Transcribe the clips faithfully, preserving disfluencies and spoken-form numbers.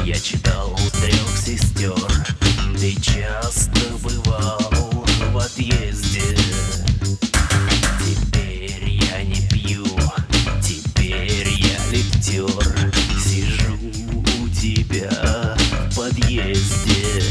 Я читал «Трех сестер». Ты часто бывал в отъезде. Теперь я не пью, теперь я лифтер. Сижу у тебя в подъезде.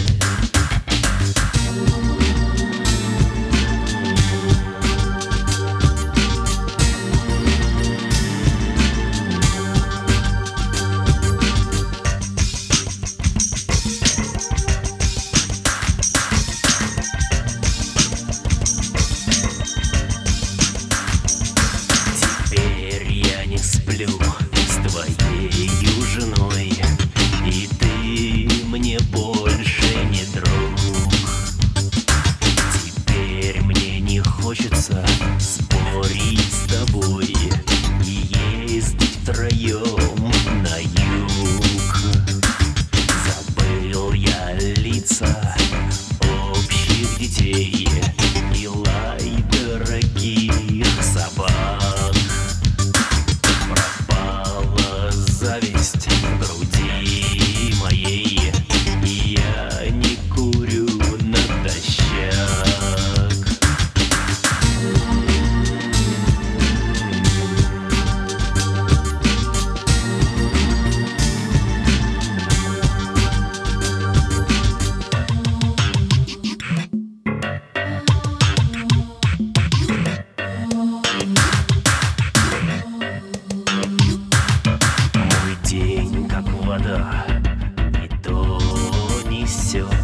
Сплю с твоею женой, и ты мне больше не друг. Теперь мне не хочется спорить с тобой и ездить втроем на юг. Забыл я лица общих детей и лай дорогих собак. Зависть в груди моей, и я не курю натощак. День как вода, и то несет